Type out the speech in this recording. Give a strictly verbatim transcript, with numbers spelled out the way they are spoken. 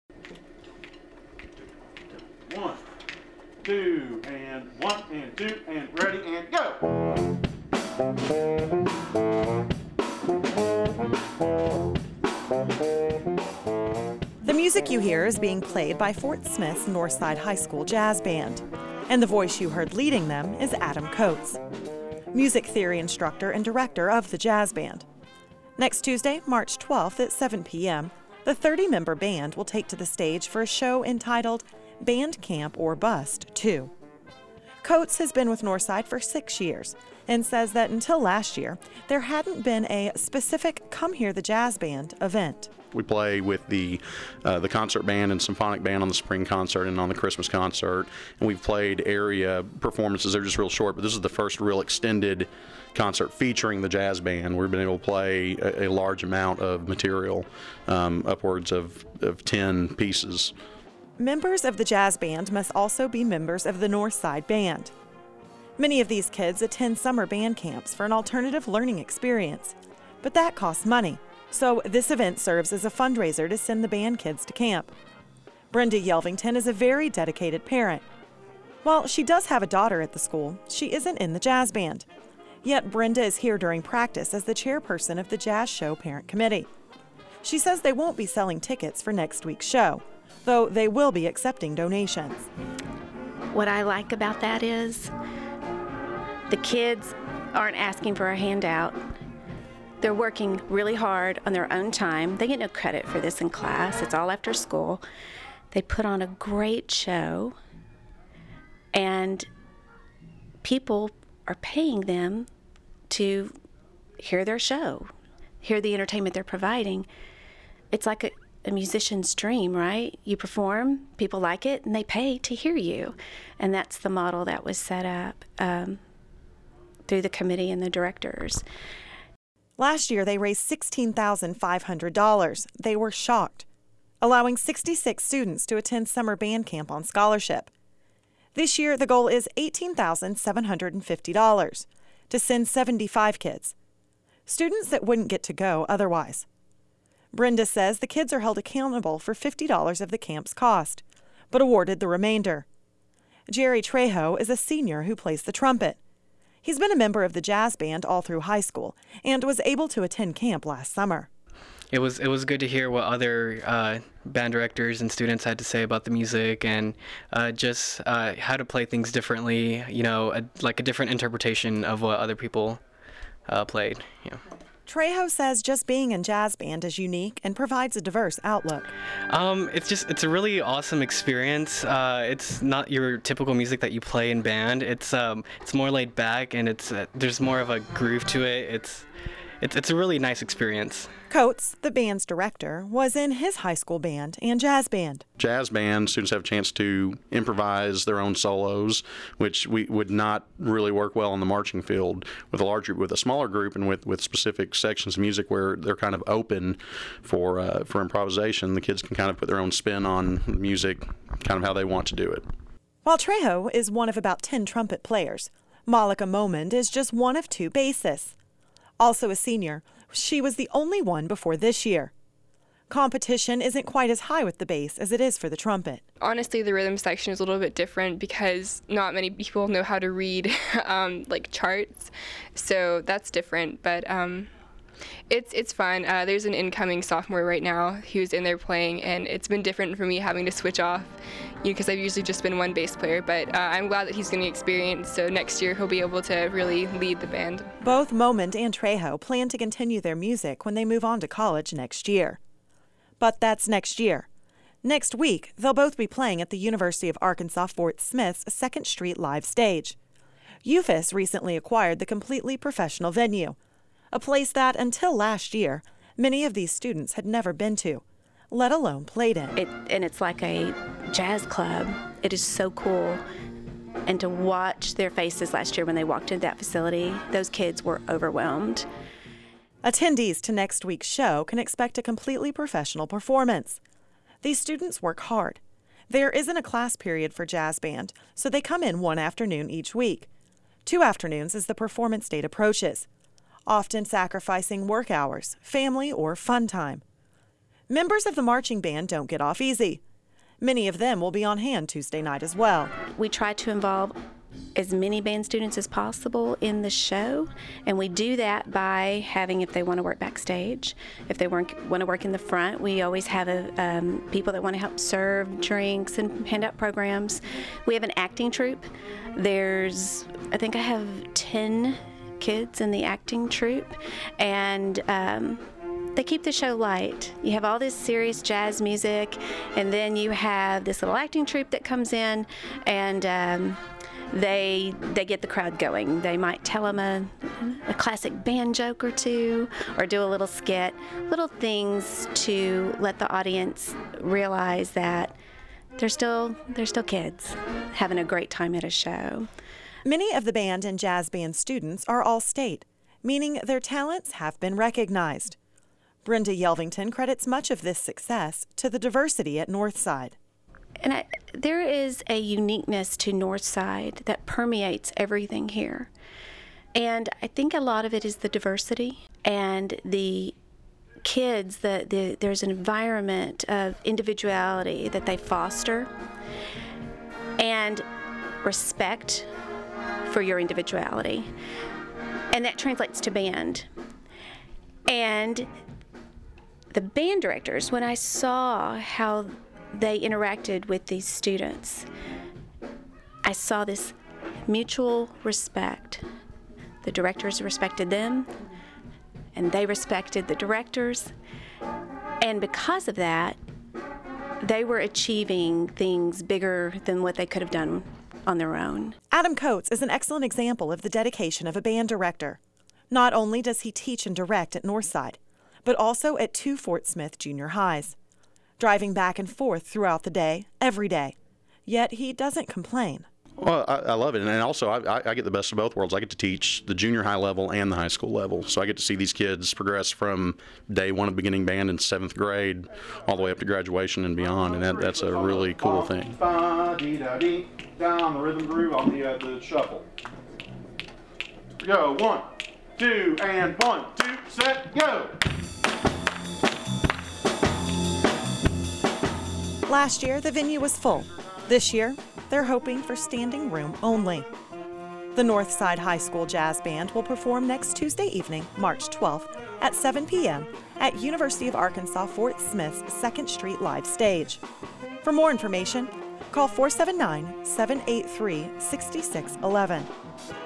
One, two, and one, and two, and ready, and go! The music you hear is being played by Fort Smith's Northside High School Jazz Band, and the voice you heard leading them is Adam Coates, music theory instructor and director of the jazz band. Next Tuesday, March twelfth at seven p.m., the thirty-member band will take to the stage for a show entitled Band Camp or Bust two. Coates has been with Northside for six years and says that until last year, there hadn't been a specific Come Hear the Jazz Band event. We play with the uh, the concert band and symphonic band on the spring concert and on the Christmas concert, and we've played area performances. They're just real short, but this is the first real extended concert featuring the jazz band. We've been able to play a, a large amount of material, um, upwards of, of ten pieces. Members of the jazz band must also be members of the Northside Band. Many of these kids attend summer band camps for an alternative learning experience, but that costs money. So this event serves as a fundraiser to send the band kids to camp. Brenda Yelvington is a very dedicated parent. While she does have a daughter at the school, she isn't in the jazz band. Yet Brenda is here during practice as the chairperson of the Jazz Show Parent Committee. She says they won't be selling tickets for next week's show, though they will be accepting donations. What I like about that is the kids aren't asking for a handout. They're working really hard on their own time. They get no credit for this in class. It's all after school. They put on a great show, and people are paying them to hear their show, hear the entertainment they're providing. It's like a, a musician's dream, right? You perform, people like it, and they pay to hear you. And that's the model that was set up um, through the committee and the directors. Last year, they raised sixteen thousand five hundred dollars. They were shocked, allowing sixty-six students to attend summer band camp on scholarship. This year, the goal is eighteen thousand seven hundred fifty dollars to send seventy-five kids, students that wouldn't get to go otherwise. Brenda says the kids are held accountable for fifty dollars of the camp's cost, but awarded the remainder. Jerry Trejo is a senior who plays the trumpet. He's been a member of the jazz band all through high school and was able to attend camp last summer. It was it was good to hear what other uh, band directors and students had to say about the music and uh, just uh, how to play things differently, you know, a, like a different interpretation of what other people uh, played. You know. Trejo says just being in jazz band is unique and provides a diverse outlook. Um, it's just it's a really awesome experience. Uh, it's not your typical music that you play in band. It's um, it's more laid back and it's uh, there's more of a groove to it. It's it's it's a really nice experience. Coates, the band's director, was in his high school band and jazz band. Jazz band students have a chance to improvise their own solos, which we would not really work well in the marching field. With a larger, with a smaller group, and with, with specific sections of music where they're kind of open for uh, for improvisation, the kids can kind of put their own spin on the music, kind of how they want to do it. While Trejo is one of about ten trumpet players, Malika Momand is just one of two bassists. Also a senior, she was the only one before this year. Competition isn't quite as high with the bass as it is for the trumpet. Honestly, the rhythm section is a little bit different because not many people know how to read um, like charts, so that's different. But um, it's it's fun. Uh, there's an incoming sophomore right now who's in there playing, and it's been different for me having to switch off, you know, because I've usually just been one bass player. But uh, I'm glad that he's getting experience, so next year he'll be able to really lead the band. Both Momand and Trejo plan to continue their music when they move on to college next year. But that's next year. Next week, they'll both be playing at the University of Arkansas Fort Smith's Second Street Live Stage. U F A S recently acquired the completely professional venue, a place that, until last year, many of these students had never been to, let alone played in. It, and it's like a jazz club. It is so cool. And to watch their faces last year when they walked into that facility, those kids were overwhelmed. Attendees to next week's show can expect a completely professional performance. These students work hard. There isn't a class period for jazz band, so they come in one afternoon each week, two afternoons as the performance date approaches, often sacrificing work hours, family, or fun time. Members of the marching band don't get off easy. Many of them will be on hand Tuesday night as well. We try to involve as many band students as possible in the show, and we do that by having, if they want to work backstage, if they want to work in the front, we always have a, um, people that want to help serve drinks and hand out programs. We have an acting troupe. There's, I think I have ten kids in the acting troupe, and um, they keep the show light. You have all this serious jazz music, and then you have this little acting troupe that comes in, and um, they they get the crowd going. They might tell them a, a classic band joke or two, or do a little skit, little things to let the audience realize that they're still they're still kids having a great time at a show. Many of the band and jazz band students are all-state, meaning their talents have been recognized. Brenda Yelvington credits much of this success to the diversity at Northside. And I, there is a uniqueness to Northside that permeates everything here. And I think a lot of it is the diversity and the kids, the, the, there's an environment of individuality that they foster and respect for your individuality. And that translates to band. And the band directors, when I saw how they interacted with these students, I saw this mutual respect. The directors respected them, and they respected the directors. And because of that, they were achieving things bigger than what they could have done on their own. Adam Coates is an excellent example of the dedication of a band director. Not only does he teach and direct at Northside, but also at two Fort Smith junior highs, driving back and forth throughout the day, every day. Yet he doesn't complain. Well, I, I love it, and also I, I get the best of both worlds. I get to teach the junior high level and the high school level, so I get to see these kids progress from day one of beginning band in seventh grade all the way up to graduation and beyond, and that, that's a really cool thing. Down the rhythm groove on the, uh, the shuffle. Go, one, two, and one, two, set, go! Last year, the venue was full. This year, they're hoping for standing room only. The Northside High School Jazz Band will perform next Tuesday evening, March twelfth, at seven p.m. at University of Arkansas Fort Smith's second Street Live Stage. For more information, call four seven nine, seven eight three, six six one one.